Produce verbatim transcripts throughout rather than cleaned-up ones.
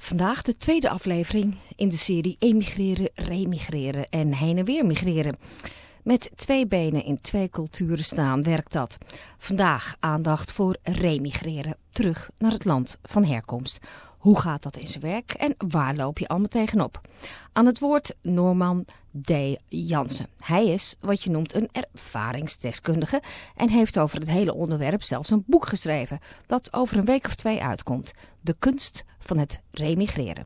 Vandaag de tweede aflevering in de serie Emigreren, Remigreren en heen en weer migreren. Met twee benen in twee culturen staan werkt dat. Vandaag aandacht voor remigreren, terug naar het land van herkomst. Hoe gaat dat in zijn werk en waar loop je allemaal tegenop? Aan het woord Norman D. Jansen. Hij is wat je noemt een ervaringsdeskundige en heeft over het hele onderwerp zelfs een boek geschreven dat over een week of twee uitkomt. De kunst van het remigreren.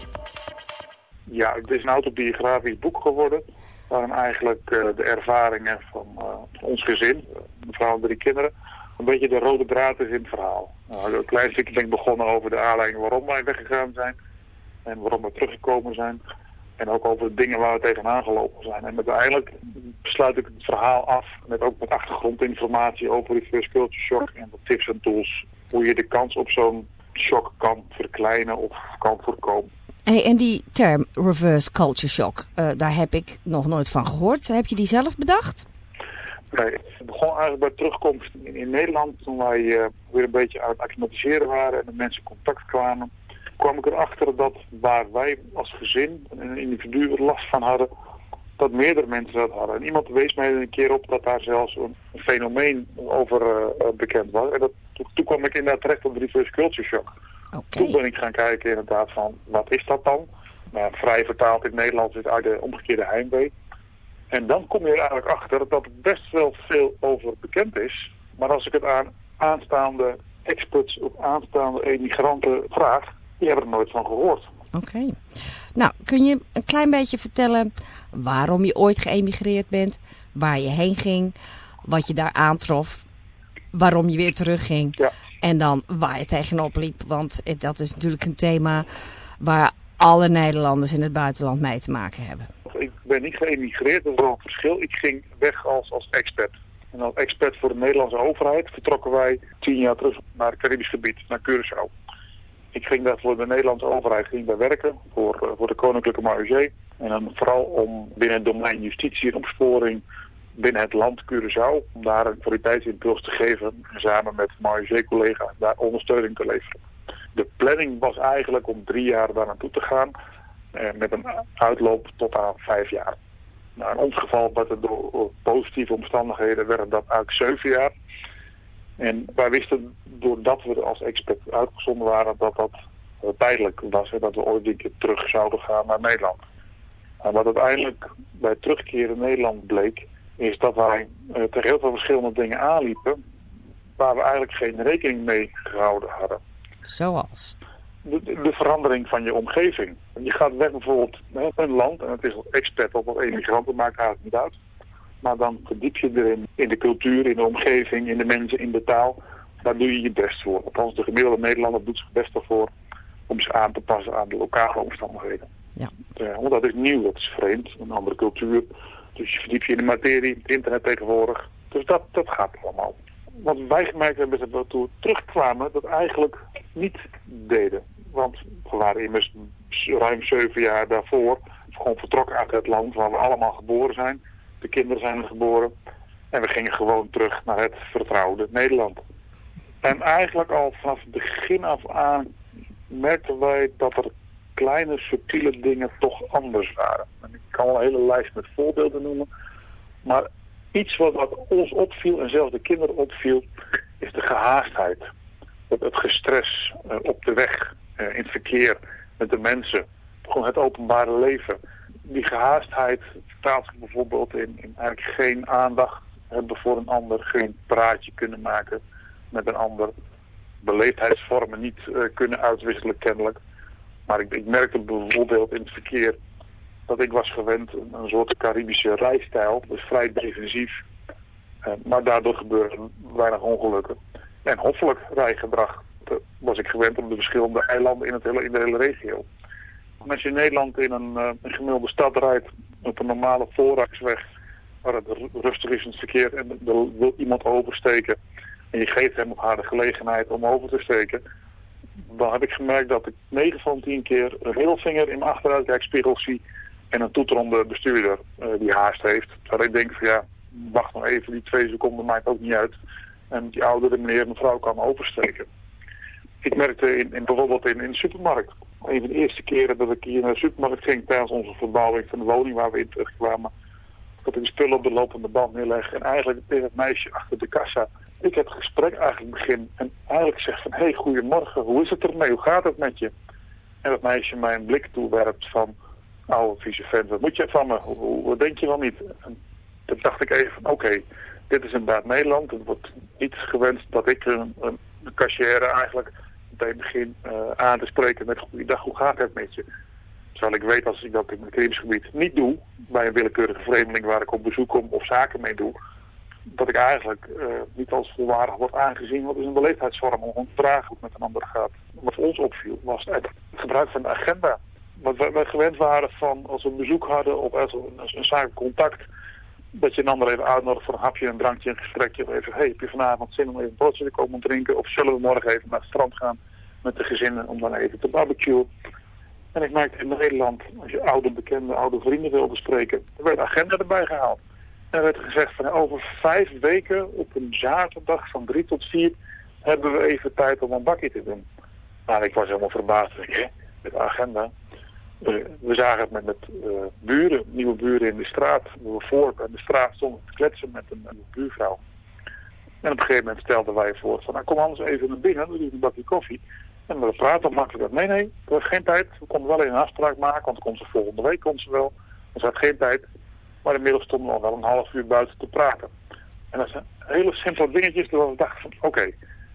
Ja, het is een autobiografisch boek geworden waarin eigenlijk uh, de ervaringen van uh, ons gezin, uh, mevrouw en drie kinderen, een beetje de rode draad is in het verhaal. Nou, een klein stukje ben ik begonnen over de aanleiding waarom wij weggegaan zijn en waarom we teruggekomen zijn. En ook over de dingen waar we tegenaan gelopen zijn. En uiteindelijk sluit ik het verhaal af met ook met achtergrondinformatie over reverse culture shock en wat tips en tools. Hoe je de kans op zo'n shock kan verkleinen of kan voorkomen. Hey, en die term reverse culture shock, uh, daar heb ik nog nooit van gehoord. Heb je die zelf bedacht? Nee, het begon eigenlijk bij terugkomst in, in Nederland. Toen wij uh, weer een beetje aan het acclimatiseren waren en de mensen in contact kwamen, kwam ik erachter dat waar wij als gezin en een individu last van hadden, dat meerdere mensen dat hadden. En iemand wees mij een keer op dat daar zelfs een, een fenomeen over uh, bekend was. En dat, toen, toen kwam ik inderdaad terecht op de reverse culture shock. Okay. Toen ben ik gaan kijken inderdaad van, wat is dat dan? Nou, vrij vertaald in het Nederlands is het uit de omgekeerde heimwee. En dan kom je er eigenlijk achter dat er best wel veel over bekend is. Maar als ik het aan aanstaande experts of aanstaande emigranten vraag, die hebben er nooit van gehoord. Oké. Okay. Nou, kun je een klein beetje vertellen waarom je ooit geëmigreerd bent, waar je heen ging, wat je daar aantrof, waarom je weer terugging ja. en dan waar je tegenop liep? Want dat is natuurlijk een thema waar alle Nederlanders in het buitenland mee te maken hebben. Ik ben niet geëmigreerd, dat is wel een verschil. Ik ging weg als, als expert. En als expert voor de Nederlandse overheid vertrokken wij tien jaar terug naar het Caribisch gebied, naar Curaçao. Ik ging daar voor de Nederlandse overheid ging daar werken, voor, uh, voor de Koninklijke Marechaussee. En dan vooral om binnen het domein justitie en opsporing binnen het land Curaçao, om daar een kwaliteitsimpuls te geven en samen met Marechaussee-collega's daar ondersteuning te leveren. De planning was eigenlijk om drie jaar daar naartoe te gaan, eh, met een uitloop tot aan vijf jaar. Nou, in ons geval werd het door positieve omstandigheden werden dat eigenlijk zeven jaar. En wij wisten, doordat we er als expert uitgezonden waren, dat dat uh, tijdelijk was. Hè, dat we ooit een keer terug zouden gaan naar Nederland. En wat uiteindelijk bij terugkeren in Nederland bleek, is dat wij uh, tegen heel veel verschillende dingen aanliepen, waar we eigenlijk geen rekening mee gehouden hadden. Zoals? De, de verandering van je omgeving. Je gaat weg bijvoorbeeld naar een land, en het is als expert of als emigrant, dat maakt eigenlijk niet uit. Maar dan verdiep je erin, in de cultuur, in de omgeving, in de mensen, in de taal. Daar doe je je best voor. Althans, de gemiddelde Nederlander doet zich best ervoor om zich aan te passen aan de lokale omstandigheden. Ja. Uh, want dat is nieuw, dat is vreemd, een andere cultuur. Dus je verdiept je in de materie, het internet tegenwoordig. Dus dat, dat gaat allemaal. Wat wij gemerkt hebben is dat we toen terugkwamen dat eigenlijk niet deden. Want we waren immers ruim zeven jaar daarvoor gewoon vertrokken uit het land waar we allemaal geboren zijn. De kinderen zijn er geboren. En we gingen gewoon terug naar het vertrouwde Nederland. En eigenlijk al vanaf het begin af aan merkten wij dat er kleine, subtiele dingen toch anders waren. En ik kan wel een hele lijst met voorbeelden noemen. Maar iets wat, wat ons opviel en zelfs de kinderen opviel, is de gehaastheid. Het, het gestres uh, op de weg, uh, in het verkeer, met de mensen. Gewoon het openbare leven. Die gehaastheid vertaalt zich bijvoorbeeld in, in eigenlijk geen aandacht hebben voor een ander, geen praatje kunnen maken met een ander, beleefdheidsvormen niet uh, kunnen uitwisselen kennelijk. Maar ik, ik merkte bijvoorbeeld in het verkeer dat ik was gewend een, een soort Caribische rijstijl, dus vrij defensief. Uh, maar daardoor gebeurden weinig ongelukken. En hoffelijk rijgedrag uh, was ik gewend op de verschillende eilanden in, het hele, in de hele regio. Als je in Nederland in een, uh, een gemiddelde stad rijdt op een normale voorrangsweg waar het rustig is in het verkeer en er wil iemand oversteken en je geeft hem of haar de gelegenheid om over te steken, dan heb ik gemerkt dat ik negen van tien keer een middelvinger in mijn achteruitkijkspiegel zie en een toeterende bestuurder uh, die haast heeft. Terwijl ik denk van ja, wacht nog even, die twee seconden maakt ook niet uit. En die oudere meneer en mevrouw kan oversteken. Ik merkte in, in, bijvoorbeeld in, in de supermarkt Een van de eerste keren dat ik hier naar de supermarkt ging tijdens onze verbouwing van de woning waar we in terugkwamen. Dat ik de spullen op de lopende band neerleg en eigenlijk tegen het meisje achter de kassa. Ik het gesprek eigenlijk begin en eigenlijk zeg van, hé, hey, goedemorgen, hoe is het ermee, hoe gaat het met je? En dat meisje mij een blik toewerpt van, oude vieze vent, wat moet je van me, hoe, hoe, wat denk je wel niet? En toen dacht ik even van, oké, okay, dit is inderdaad Nederland. Het wordt niet gewenst dat ik een, een, een cashier eigenlijk meteen begin uh, aan te spreken met, goeiedag, hoe gaat het met je? Terwijl ik weet als ik dat in het Caribisch gebied niet doe, bij een willekeurige vreemdeling waar ik op bezoek kom of zaken mee doe, dat ik eigenlijk uh, niet als volwaardig word aangezien. Wat is een beleefdheidsvorm om te vragen hoe het met een ander gaat. Wat voor ons opviel was het gebruik van de agenda. Wat wij, wij gewend waren van als we een bezoek hadden of als een, een zakelijk contact, dat je een ander even uitnodigt voor een hapje, een drankje, een gesprekje. Of even, hey, heb je vanavond zin om even een broodje te komen drinken? Of zullen we morgen even naar het strand gaan met de gezinnen om dan even te barbecuen? En ik merkte in Nederland, als je oude bekende, oude vrienden wilde spreken, er werd de agenda erbij gehaald. En er werd gezegd van over vijf weken op een zaterdag van drie tot vier hebben we even tijd om een bakje te doen. Nou, ik was helemaal verbaasd. Hè, met de agenda. Uh, we zagen het met, met uh, buren, nieuwe buren in de straat. We voor en de straat stonden te kletsen met een, een buurvrouw. En op een gegeven moment stelden wij voor van, nou, kom anders even naar binnen, we doen een bakje koffie. En we praten makkelijk. Nee, nee, we hebben geen tijd. We konden wel een afspraak maken, want komt ze volgende week komt ze wel. Dus we hadden geen tijd. Maar inmiddels stonden we al wel een half uur buiten te praten. En dat zijn hele simpele dingetjes waar we dachten van, oké, okay,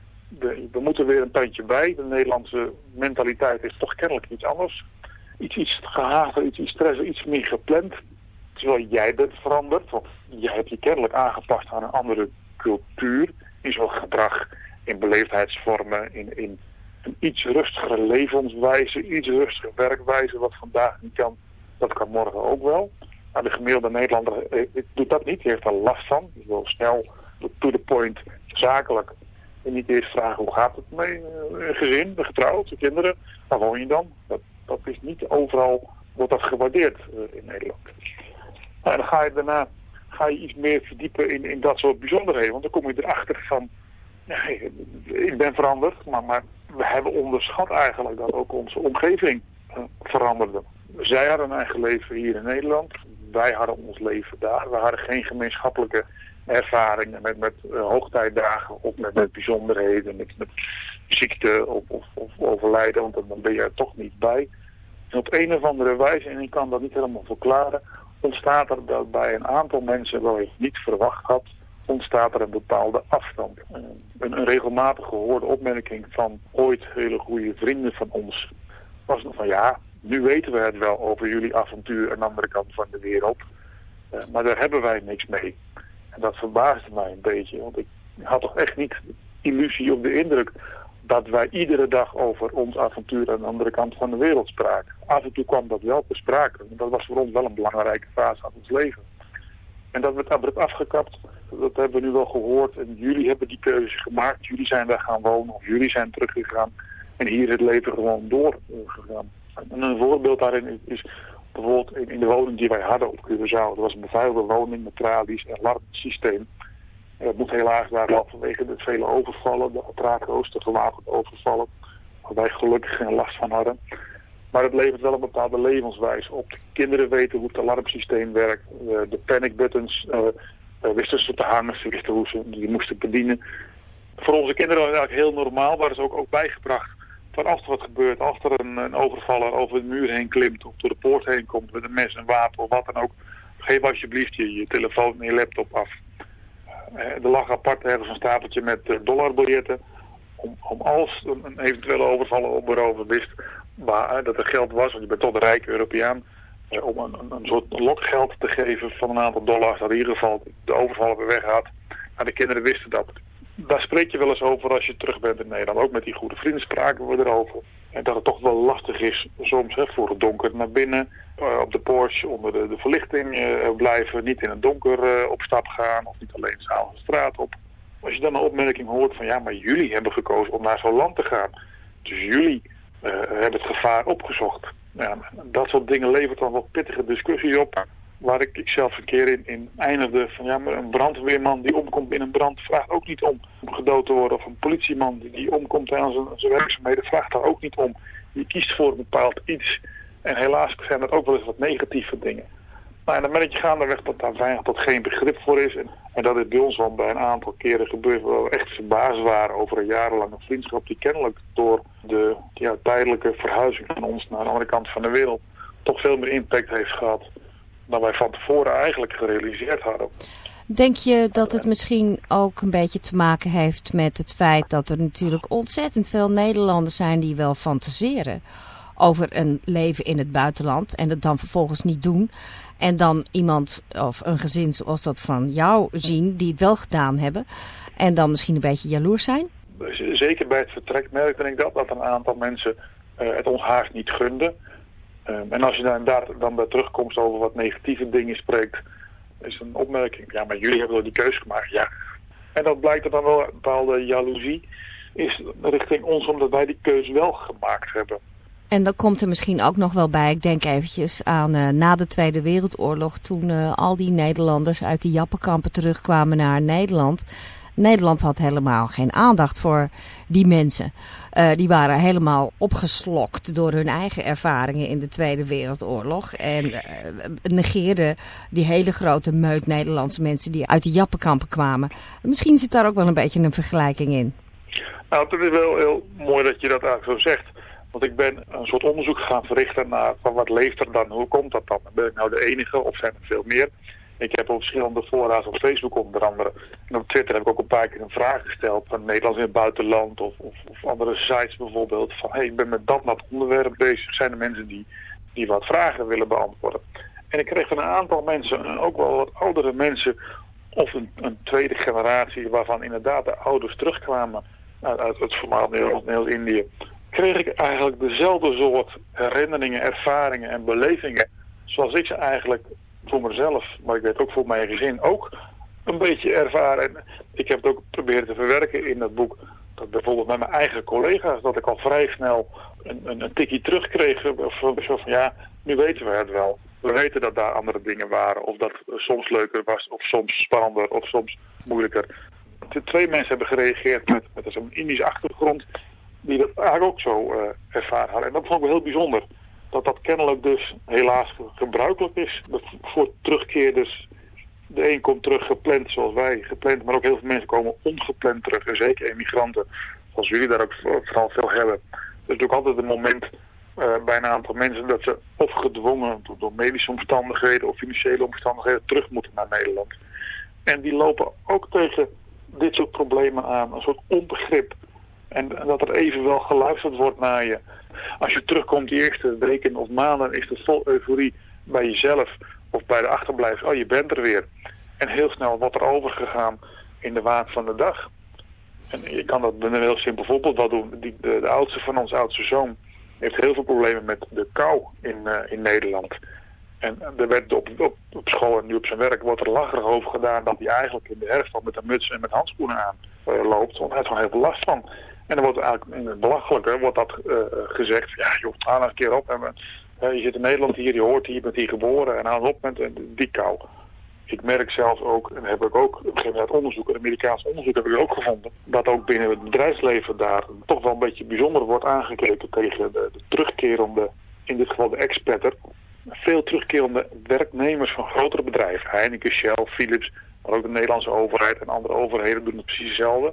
we moeten weer een tandje bij. De Nederlandse mentaliteit is toch kennelijk iets anders. Iets, iets gehaaster, iets, iets stressen, iets meer gepland. Terwijl jij bent veranderd, want jij hebt je kennelijk aangepast aan een andere cultuur. In zo'n gedrag, in beleefdheidsvormen, in, in een iets rustigere levenswijze, iets rustiger werkwijze. Wat vandaag niet kan, dat kan morgen ook wel. Maar de gemiddelde Nederlander eh, doet dat niet, die heeft er last van. Die wil snel, to the point, zakelijk. En niet eerst vragen hoe gaat het mee, een gezin, getrouwd, de kinderen. Waar woon je dan? Dat, dat is niet overal, wordt dat gewaardeerd uh, in Nederland. Nou, en dan ga je daarna ga je iets meer verdiepen in, in dat soort bijzonderheden. Want dan kom je erachter van, ja, ik ben veranderd, maar, maar we hebben onderschat eigenlijk dat ook onze omgeving uh, veranderde. Zij hadden een eigen leven hier in Nederland. Wij hadden ons leven daar. We hadden geen gemeenschappelijke ervaringen met, met uh, hoogtijdagen of met, met bijzonderheden, met, met ziekte of, of, of overlijden, want dan ben je er toch niet bij. En op een of andere wijze, en ik kan dat niet helemaal verklaren, ontstaat er dat bij een aantal mensen waar ik niet verwacht had, ontstaat er een bepaalde afstand. Een, een regelmatig gehoorde opmerking van ooit hele goede vrienden van ons was nog van ja, nu weten we het wel over jullie avontuur aan de andere kant van de wereld. Uh, maar daar hebben wij niks mee. En dat verbaasde mij een beetje. Want ik had toch echt niet de illusie of de indruk dat wij iedere dag over ons avontuur aan de andere kant van de wereld spraken. Af en toe kwam dat wel te sprake. Dat was voor ons wel een belangrijke fase van ons leven. En dat werd abrupt afgekapt. Dat hebben we nu wel gehoord. En jullie hebben die keuze gemaakt. Jullie zijn daar gaan wonen of jullie zijn teruggegaan. En hier is het leven gewoon doorgegaan. En een voorbeeld daarin is bijvoorbeeld in, in de woning die wij hadden op Curaçao. Dat was een beveiligde woning met tralies en alarmsysteem. En dat moet helaas daar wel vanwege de vele overvallen, de atraco's, de gewapende overvallen, waar wij gelukkig geen last van hadden. Maar het levert wel een bepaalde levenswijze op. De kinderen weten hoe het alarmsysteem werkt. De panic buttons uh, uh, wisten ze te hangen, ze wisten hoe ze die moesten bedienen. Voor onze kinderen was het eigenlijk heel normaal, waar ze ook, ook bijgebracht. Van als er wat gebeurt, als er een, een overvaller over de muur heen klimt of door de poort heen komt met een mes, een wapen of wat dan ook, geef alsjeblieft je, je telefoon en je laptop af. Uh, er lag apart ergens een stapeltje met uh, dollarbiljetten. Om, om als een, een eventuele overvaller op beroven wist waar, uh, dat er geld was, want je bent toch een rijke Europeaan, uh, om een, een, een soort lokgeld te geven van een aantal dollars, dat in ieder geval de overvaller weer weg had. Maar de kinderen wisten dat. Daar spreek je wel eens over als je terug bent in Nederland. Ook met die goede vrienden spraken we erover. En dat het toch wel lastig is soms hè, voor het donker naar binnen. Uh, op de Porsche onder de, de verlichting uh, blijven. Niet in het donker uh, op stap gaan. Of niet alleen s'avonds de straat op. Als je dan een opmerking hoort van ja, maar jullie hebben gekozen om naar zo'n land te gaan. Dus jullie uh, hebben het gevaar opgezocht. Ja, dat soort dingen levert dan wat pittige discussies op. waar ik, ik zelf een keer in, in eindigde van ja, maar een brandweerman die omkomt in een brand vraagt ook niet om, om gedood te worden. Of een politieman die, die omkomt tijdens zijn, zijn werkzaamheden vraagt daar ook niet om. Je kiest voor een bepaald iets. En helaas zijn dat ook wel eens wat negatieve dingen. Nou, en dan merk je gaandeweg dat daar weinig tot geen begrip voor is. En, en dat is bij ons wel bij een aantal keren gebeurd waar we echt verbaasd waren over een jarenlange vriendschap die kennelijk door de ja, tijdelijke verhuizing van ons naar de andere kant van de wereld toch veel meer impact heeft gehad dan wij van tevoren eigenlijk gerealiseerd hadden. Denk je dat het misschien ook een beetje te maken heeft met het feit dat er natuurlijk ontzettend veel Nederlanders zijn die wel fantaseren over een leven in het buitenland en het dan vervolgens niet doen. En dan iemand of een gezin zoals dat van jou zien die het wel gedaan hebben en dan misschien een beetje jaloers zijn? Zeker bij het vertrek merkte ik dat, dat een aantal mensen uh, het ons haast niet gunden. Um, en als je dan, daar, dan bij terugkomst over wat negatieve dingen spreekt, is een opmerking. Ja, maar jullie hebben wel die keuze gemaakt. Ja. En dat blijkt er dan wel een bepaalde jaloezie is richting ons omdat wij die keuze wel gemaakt hebben. En dan komt er misschien ook nog wel bij, ik denk eventjes aan uh, na de Tweede Wereldoorlog, toen uh, al die Nederlanders uit die jappenkampen terugkwamen naar Nederland. Nederland had helemaal geen aandacht voor die mensen. Uh, die waren helemaal opgeslokt door hun eigen ervaringen in de Tweede Wereldoorlog. En uh, negeerden die hele grote meut Nederlandse mensen die uit die jappenkampen kwamen. Misschien zit daar ook wel een beetje een vergelijking in. Nou, het is wel heel mooi dat je dat eigenlijk zo zegt. Want ik ben een soort onderzoek gaan verrichten naar van wat leeft er dan, hoe komt dat dan? Ben ik nou de enige of zijn er veel meer? Ik heb op verschillende fora's op Facebook onder andere. En op Twitter heb ik ook een paar keer een vraag gesteld van Nederlands in het buitenland of, of, of andere sites bijvoorbeeld. Van hey, ik ben met dat dat onderwerp bezig. Zijn er mensen die, die wat vragen willen beantwoorden? En ik kreeg van een aantal mensen, en ook wel wat oudere mensen, of een, een tweede generatie waarvan inderdaad de ouders terugkwamen uit, uit het voormalig Nederlands-Indië. Kreeg ik eigenlijk dezelfde soort herinneringen, ervaringen en belevingen zoals ik ze eigenlijk voor mezelf, maar ik weet ook voor mijn gezin ook een beetje ervaren. En ik heb het ook proberen te verwerken in dat boek. Dat bijvoorbeeld met mijn eigen collega's, dat ik al vrij snel een, een, een tikkie terugkreeg. Zo van ja, nu weten we het wel. We weten dat daar andere dingen waren. Of dat soms leuker was, of soms spannender, of soms moeilijker. De twee mensen hebben gereageerd met, met zo'n Indische achtergrond die dat eigenlijk ook zo uh, ervaren hadden. En dat vond ik wel heel bijzonder. Dat dat kennelijk dus helaas gebruikelijk is voor terugkeerders. De een komt terug gepland zoals wij, gepland, maar ook heel veel mensen komen ongepland terug. En zeker emigranten, zoals jullie daar ook vooral veel hebben. Er is natuurlijk altijd een moment uh, bij een aantal mensen dat ze of gedwongen door medische omstandigheden of financiële omstandigheden terug moeten naar Nederland. En die lopen ook tegen dit soort problemen aan, een soort onbegrip. En, en dat er even wel geluisterd wordt naar je. Als je terugkomt die eerste weken of maanden is het vol euforie bij jezelf of bij de achterblijvers. Oh, je bent er weer. En heel snel wordt er overgegaan in de waan van de dag. En je kan dat met een heel simpel voorbeeld wel doen. Die, de, de oudste van ons oudste zoon heeft heel veel problemen met de kou in, uh, in Nederland. En er werd op, op, op school en nu op zijn werk wordt er lacherig over gedaan dat hij eigenlijk in de herfst al met een muts en met handschoenen aan uh, loopt. Want hij heeft gewoon heel veel last van. En dan wordt eigenlijk in het belachelijke wordt dat uh, gezegd. Ja joh, haal nou een keer op. En, uh, je zit in Nederland hier, je hoort hier, je bent hier geboren. En haal op met uh, die kou. Ik merk zelf ook, en heb ik ook op een gegeven moment onderzoek, een Amerikaans onderzoek heb ik ook gevonden. Dat ook binnen het bedrijfsleven daar toch wel een beetje bijzonder wordt aangekeken tegen de, de terugkerende, in dit geval de expatter. Veel terugkerende werknemers van grotere bedrijven. Heineken, Shell, Philips, maar ook de Nederlandse overheid en andere overheden doen het precies hetzelfde.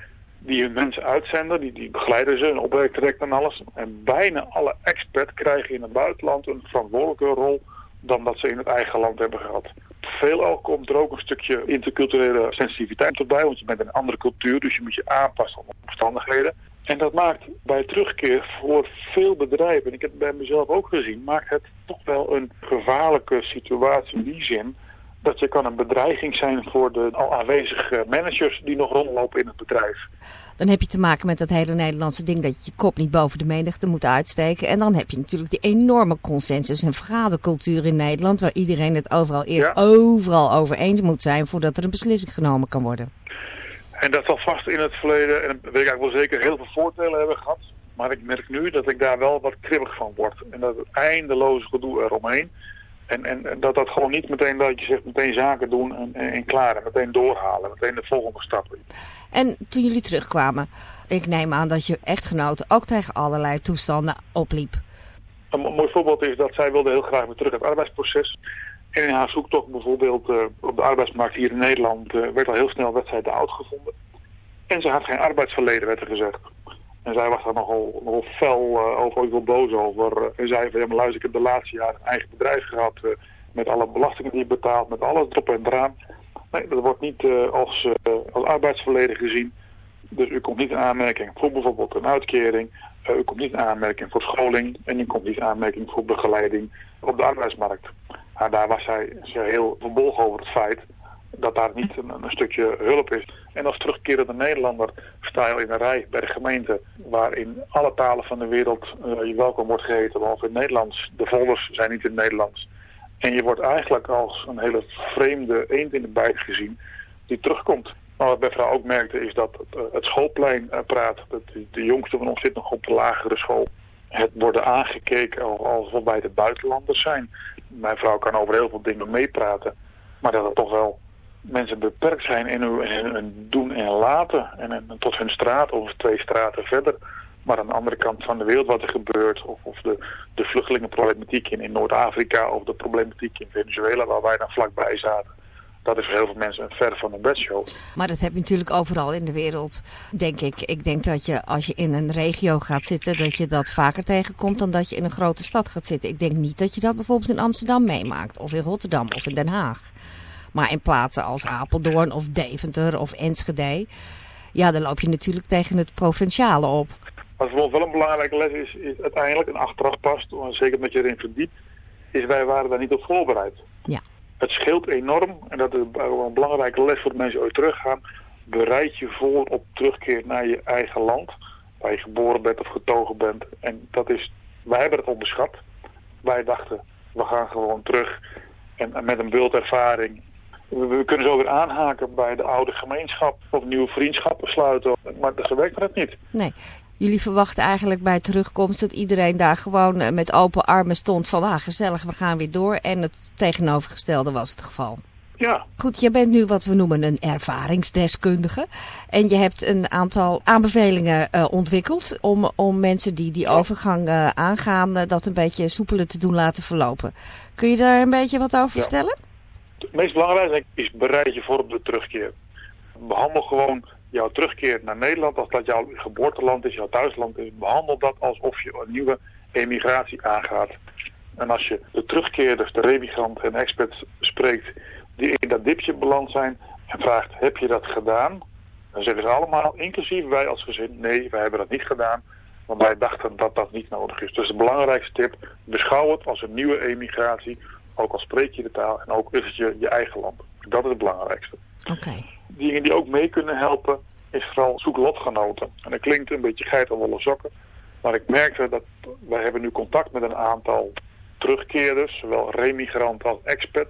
Die hun mensen uitzenden, die, die begeleiden ze, een opwerktraject en alles. En bijna alle expats krijgen in het buitenland een verantwoordelijke rol dan dat ze in het eigen land hebben gehad. Veelal komt er ook een stukje interculturele sensitiviteit erbij, want je bent in een andere cultuur, dus je moet je aanpassen aan omstandigheden. En dat maakt bij terugkeer voor veel bedrijven, en ik heb het bij mezelf ook gezien, maakt het toch wel een gevaarlijke situatie in die zin dat je kan een bedreiging zijn voor de al aanwezige managers die nog rondlopen in het bedrijf. Dan heb je te maken met dat hele Nederlandse ding dat je je kop niet boven de menigte moet uitsteken. En dan heb je natuurlijk die enorme consensus en vergadercultuur in Nederland, waar iedereen het overal eerst ja. overal over eens moet zijn voordat er een beslissing genomen kan worden. En dat zal vast in het verleden, en dat weet ik eigenlijk wel zeker, heel veel voordelen hebben gehad. Maar ik merk nu dat ik daar wel wat kribbig van word. En dat het eindeloze gedoe eromheen. En, en dat dat gewoon niet meteen dat je zegt meteen zaken doen en, en, en klaar. En meteen doorhalen, meteen de volgende stap. En toen jullie terugkwamen, ik neem aan dat je echtgenote ook tegen allerlei toestanden opliep. Een mooi voorbeeld is dat zij wilde heel graag weer terug het arbeidsproces. En in haar zoektocht bijvoorbeeld uh, op de arbeidsmarkt hier in Nederland uh, werd al heel snel werd zij te oud gevonden. En ze had geen arbeidsverleden, werd er gezegd. En zij was daar nogal, nogal fel uh, over, ook wel boos over. Uh, en zei van, ja maar luister, ik heb de laatste jaren een eigen bedrijf gehad. Uh, met alle belastingen die je betaalt, met alles erop en eraan. Nee, dat wordt niet uh, als, uh, als arbeidsverleden gezien. Dus u komt niet in aanmerking voor bijvoorbeeld een uitkering. Uh, u komt niet in aanmerking voor scholing. En u komt niet in aanmerking voor begeleiding op de arbeidsmarkt. Maar daar was zij, zij heel verbolgen over het feit dat daar niet een, een stukje hulp is. En als terugkerende Nederlander sta je al in een rij bij de gemeente waar in alle talen van de wereld uh, je welkom wordt geheten, behalve in het Nederlands. De folders zijn niet in het Nederlands. En je wordt eigenlijk als een hele vreemde eend in de bijt gezien die terugkomt. Maar wat mevrouw ook merkte is dat het, uh, het schoolplein uh, praat. Dat de, de jongste van ons zit nog op de lagere school. Het worden aangekeken alsof wij de buitenlanders zijn. Mijn vrouw kan over heel veel dingen meepraten. Maar dat er toch wel mensen beperkt zijn in hun, in hun doen en laten. En, en tot hun straat of twee straten verder. Maar aan de andere kant van de wereld wat er gebeurt. Of, of de, de vluchtelingenproblematiek in, in Noord-Afrika. Of de problematiek in Venezuela waar wij dan vlakbij zaten. Dat is voor heel veel mensen een ver van een bedshow. Maar dat heb je natuurlijk overal in de wereld, denk ik. Ik denk dat je als je in een regio gaat zitten, dat je dat vaker tegenkomt dan dat je in een grote stad gaat zitten. Ik denk niet dat je dat bijvoorbeeld in Amsterdam meemaakt. Of in Rotterdam of in Den Haag. Maar in plaatsen als Apeldoorn of Deventer of Enschede, ja, dan loop je natuurlijk tegen het provinciale op. Wat voor ons wel een belangrijke les is, is uiteindelijk, en achteraf past, zeker dat je erin verdiept, is wij waren daar niet op voorbereid. Ja. Het scheelt enorm, en dat is een belangrijke les voor de mensen die ooit teruggaan. Bereid je voor op terugkeer naar je eigen land, waar je geboren bent of getogen bent. En dat is, wij hebben het onderschat. Wij dachten, we gaan gewoon terug en, en met een beeldervaring. We, we kunnen zo weer aanhaken bij de oude gemeenschap of nieuwe vriendschappen sluiten. Maar zo werkt het niet. Nee. Jullie verwachten eigenlijk bij terugkomst dat iedereen daar gewoon met open armen stond van ah, gezellig, we gaan weer door. En het tegenovergestelde was het geval. Ja. Goed, je bent nu wat we noemen een ervaringsdeskundige. En je hebt een aantal aanbevelingen uh, ontwikkeld om, om mensen die die overgang uh, aangaan, uh, dat een beetje soepeler te doen laten verlopen. Kun je daar een beetje wat over ja. vertellen? Het meest belangrijke is bereid je voor op de terugkeer. Behandel gewoon jouw terugkeer naar Nederland, als dat jouw geboorteland is, jouw thuisland is, behandel dat alsof je een nieuwe emigratie aangaat. En als je de terugkeerders, de remigranten en expats spreekt die in dat dipje beland zijn en vraagt, heb je dat gedaan? Dan zeggen ze allemaal, inclusief wij als gezin, nee, wij hebben dat niet gedaan, want wij dachten dat dat niet nodig is. Dus de belangrijkste tip, beschouw het als een nieuwe emigratie, ook al spreek je de taal en ook is het je, je eigen land. Dat is het belangrijkste. Oké. Okay. Dingen die ook mee kunnen helpen is vooral zoek lotgenoten. En dat klinkt een beetje geitenwolle sokken. Maar ik merkte dat wij hebben nu contact met een aantal terugkeerders, zowel remigranten als expat,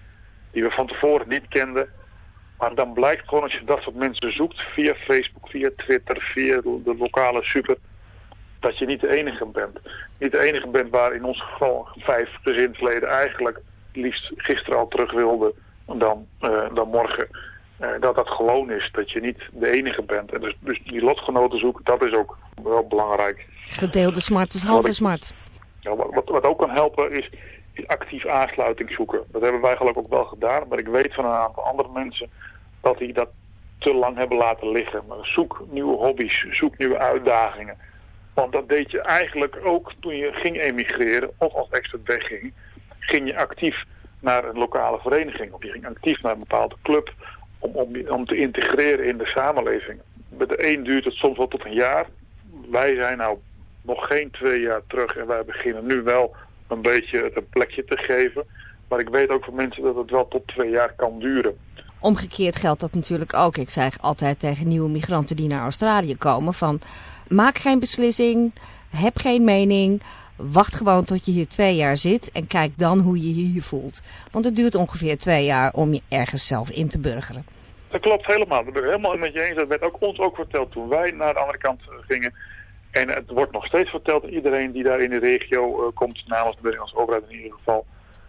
die we van tevoren niet kenden. Maar dan blijkt gewoon als je dat soort mensen zoekt via Facebook, via Twitter, via de, de lokale super, dat je niet de enige bent. Niet de enige bent waar in ons geval vijf gezinsleden eigenlijk liefst gisteren al terug wilden dan, uh, dan morgen. Uh, dat dat gewoon is, dat je niet de enige bent. En dus, dus die lotgenoten zoeken, dat is ook wel belangrijk. Gedeelde smart is halve smart. Ja, wat, wat, wat ook kan helpen is, is actief aansluiting zoeken. Dat hebben wij gelukkig ook wel gedaan. Maar ik weet van een aantal andere mensen dat die dat te lang hebben laten liggen. Maar zoek nieuwe hobby's, zoek nieuwe uitdagingen. Want dat deed je eigenlijk ook toen je ging emigreren of als expert wegging. Ging je actief naar een lokale vereniging. Of je ging actief naar een bepaalde club. Om, om, om te integreren in de samenleving. Bij de een duurt het soms wel tot een jaar. Wij zijn nou nog geen twee jaar terug. En wij beginnen nu wel een beetje het een plekje te geven. Maar ik weet ook van mensen dat het wel tot twee jaar kan duren. Omgekeerd geldt dat natuurlijk ook. Ik zeg altijd tegen nieuwe migranten die naar Australië komen van maak geen beslissing, heb geen mening. Wacht gewoon tot je hier twee jaar zit en kijk dan hoe je je hier voelt. Want het duurt ongeveer twee jaar om je ergens zelf in te burgeren. Dat klopt helemaal. Dat ben ik helemaal met je eens. Dat werd ook ons ook verteld toen wij naar de andere kant gingen. En het wordt nog steeds verteld aan iedereen die daar in de regio uh, komt, namens de Nederlandse overheid in ieder geval.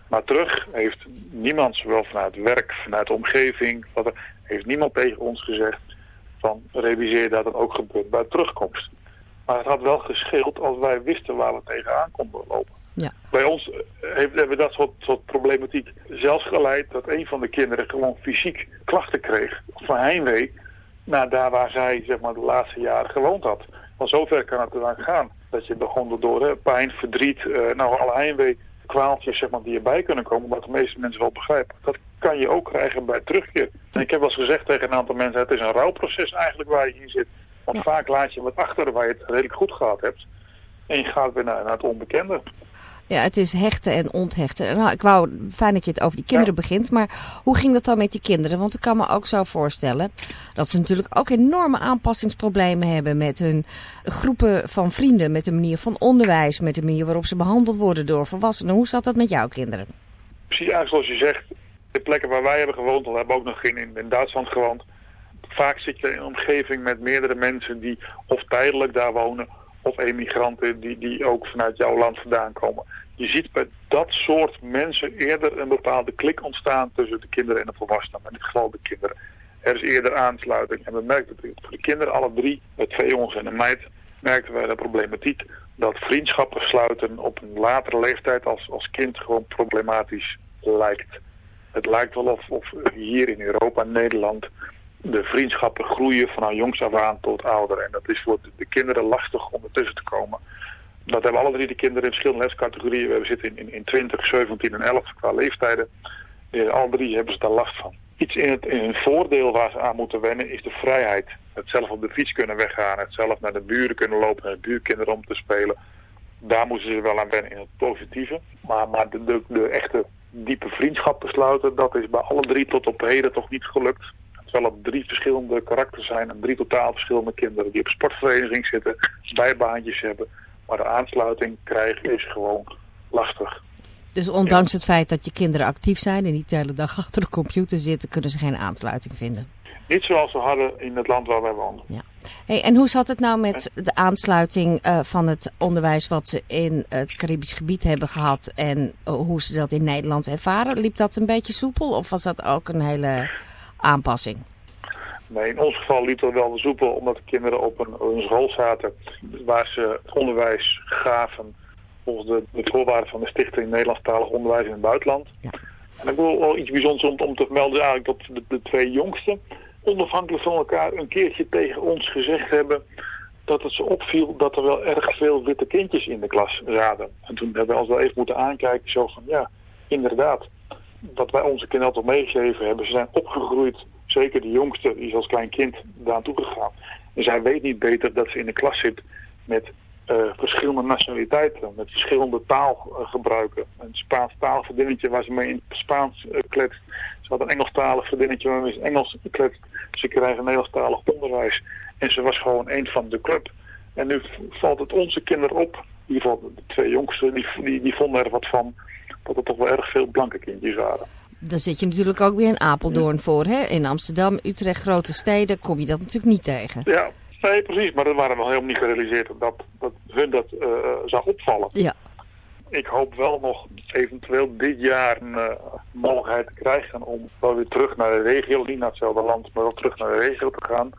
Maar terug heeft niemand, zowel vanuit werk, vanuit de omgeving, wat er, heeft niemand tegen ons gezegd van realiseer dat het ook gebeurt bij terugkomst. Maar het had wel gescheeld als wij wisten waar we tegenaan konden lopen. Ja. Bij ons heeft, hebben we dat soort, soort problematiek zelfs geleid dat een van de kinderen gewoon fysiek klachten kreeg van heimwee naar daar waar zij zeg maar, de laatste jaren gewoond had. Want zover kan het eraan gaan. Dat je begon door hè, pijn, verdriet, uh, nou alle heimwee, kwaaltjes zeg maar, die erbij kunnen komen, wat de meeste mensen wel begrijpen. Dat kan je ook krijgen bij terugkeer. En ik heb wel eens gezegd tegen een aantal mensen, het is een rouwproces eigenlijk waar je in zit. Want ja. vaak laat je wat achter waar je het redelijk goed gehad hebt. En je gaat weer naar, naar het onbekende. Ja, het is hechten en onthechten. Nou, ik wou, fijn dat je het over die kinderen ja. begint, maar hoe ging dat dan met die kinderen? Want ik kan me ook zo voorstellen dat ze natuurlijk ook enorme aanpassingsproblemen hebben met hun groepen van vrienden, met de manier van onderwijs, met de manier waarop ze behandeld worden door volwassenen. Hoe zat dat met jouw kinderen? Precies eigenlijk zoals je zegt, de plekken waar wij hebben gewoond, we hebben ook nog in, in Duitsland gewoond. Vaak zit je in een omgeving met meerdere mensen die of tijdelijk daar wonen, of emigranten die, die ook vanuit jouw land vandaan komen. Je ziet bij dat soort mensen eerder een bepaalde klik ontstaan tussen de kinderen en de volwassenen. In dit geval de kinderen. Er is eerder aansluiting. En we merkten voor de kinderen, alle drie, met twee jongens en een meid, merkten wij de problematiek dat vriendschappen sluiten op een latere leeftijd als, als kind gewoon problematisch lijkt. Het lijkt wel of, of hier in Europa, Nederland, de vriendschappen groeien van jongs af aan tot ouder. En dat is voor de kinderen lastig om ertussen te komen. Dat hebben alle drie de kinderen in verschillende leeftijdscategorieën. We zitten in, in twintig, zeventien en elf qua leeftijden. Alle drie hebben ze daar last van. Iets in het, in het voordeel waar ze aan moeten wennen is de vrijheid. Het zelf op de fiets kunnen weggaan. Het zelf naar de buren kunnen lopen. Naar de buurkinderen om te spelen. Daar moeten ze wel aan wennen in het positieve. Maar, maar de, de, de echte diepe vriendschappen sluiten, dat is bij alle drie tot op heden toch niet gelukt. Terwijl het drie verschillende karakters zijn en drie totaal verschillende kinderen die op sportvereniging zitten, bijbaantjes hebben. Maar de aansluiting krijgen is gewoon lastig. Dus ondanks ja. het feit dat je kinderen actief zijn en niet de hele dag achter de computer zitten, kunnen ze geen aansluiting vinden? Niet zoals we hadden in het land waar wij woonden. Ja. Hey, en hoe zat het nou met de aansluiting uh, van het onderwijs wat ze in het Caribisch gebied hebben gehad en uh, hoe ze dat in Nederland ervaren? Liep dat een beetje soepel of was dat ook een hele aanpassing? Nee, in ons geval liep het wel soepel omdat de kinderen op een, een school zaten waar ze onderwijs gaven volgens de, de voorwaarden van de Stichting Nederlandstalig Onderwijs in het Buitenland. Ja. En ik wil wel iets bijzonders om, om te vermelden eigenlijk dat de, de twee jongsten onafhankelijk van elkaar een keertje tegen ons gezegd hebben dat het ze opviel dat er wel erg veel witte kindjes in de klas zaten. En toen hebben we ons wel even moeten aankijken, zo van ja, inderdaad, wat wij onze kinderen altijd meegegeven hebben. Ze zijn opgegroeid, zeker de jongste, die is als klein kind daar naartoe gegaan. En zij weet niet beter dat ze in de klas zit met uh, verschillende nationaliteiten, met verschillende taalgebruiken. Uh, een Spaans talig vriendinnetje waar ze mee in het Spaans uh, kletst. Ze had een Engelstalig vriendinnetje waarmee ze Engels kletst. Ze krijgen een Nederlandstalig onderwijs. En ze was gewoon een van de club. En nu valt het onze kinderen op, in ieder geval de twee jongsten, die, die, die vonden er wat van, dat er toch wel erg veel blanke kindjes waren. Daar zit je natuurlijk ook weer in Apeldoorn ja. voor, hè? In Amsterdam, Utrecht, grote steden kom je dat natuurlijk niet tegen. Ja, nee, precies. Maar dat waren we nog helemaal niet gerealiseerd dat, dat hun dat uh, zou opvallen. Ja. Ik hoop wel nog eventueel dit jaar een uh, mogelijkheid te krijgen om wel weer terug naar de regio, niet naar hetzelfde land, maar wel terug naar de regio te gaan.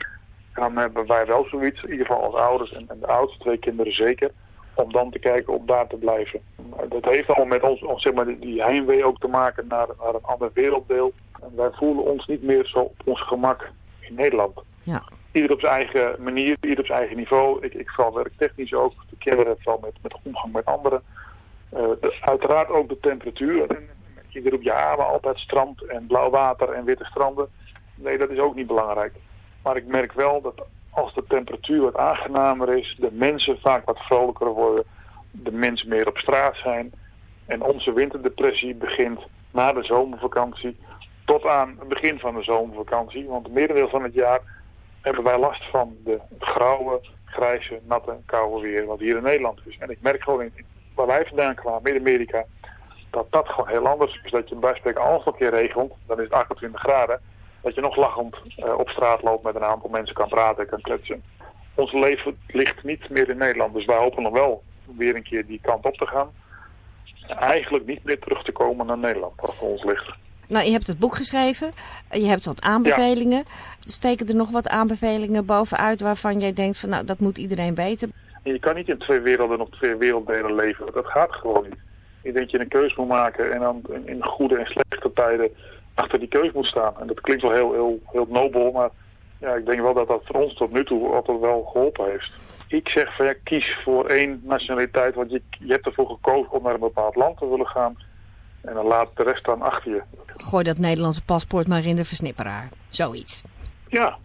Dan hebben wij wel zoiets, in ieder geval als ouders en, en de oudste twee kinderen zeker, om dan te kijken om daar te blijven. Dat heeft allemaal met ons, zeg maar, die heimwee ook te maken naar, naar een ander werelddeel. En wij voelen ons niet meer zo op ons gemak in Nederland. Ja. Ieder op zijn eigen manier, ieder op zijn eigen niveau. Ik, ik vooral werktechnisch ook. De kinderen vooral met, met omgang met anderen. Uh, de, uiteraard ook de temperatuur. Je roept ja, maar altijd strand en blauw water en witte stranden. Nee, dat is ook niet belangrijk. Maar ik merk wel dat als de temperatuur wat aangenamer is, de mensen vaak wat vrolijker worden, de mensen meer op straat zijn en onze winterdepressie begint na de zomervakantie tot aan het begin van de zomervakantie. Want het merendeel van het jaar hebben wij last van de grauwe, grijze, natte, koude weer wat hier in Nederland is. En ik merk gewoon in, waar wij vandaan kwamen, Midden-Amerika, dat dat gewoon heel anders is. Dat je bij spreken als het een keer regent, dan is het achtentwintig graden. Dat je nog lachend uh, op straat loopt met een aantal mensen, kan praten, kan kletsen. Ons leven ligt niet meer in Nederland, dus wij hopen nog wel weer een keer die kant op te gaan. eigenlijk niet meer terug te komen naar Nederland, wat voor ons ligt. Nou, je hebt het boek geschreven, je hebt wat aanbevelingen. Ja. Steken er nog wat aanbevelingen bovenuit waarvan jij denkt van nou, dat moet iedereen weten? Je kan niet in twee werelden of twee werelddelen leven. Dat gaat gewoon niet. Ik denk dat je een keus moet maken en dan in goede en slechte tijden achter die keus moet staan. En dat klinkt wel heel, heel, heel nobel, maar ja, ik denk wel dat dat voor ons tot nu toe altijd wel geholpen heeft. Ik zeg van ja, kies voor één nationaliteit, want je, je hebt ervoor gekozen om naar een bepaald land te willen gaan. En dan laat de rest dan achter je. Gooi dat Nederlandse paspoort maar in de versnipperaar. Zoiets. Ja,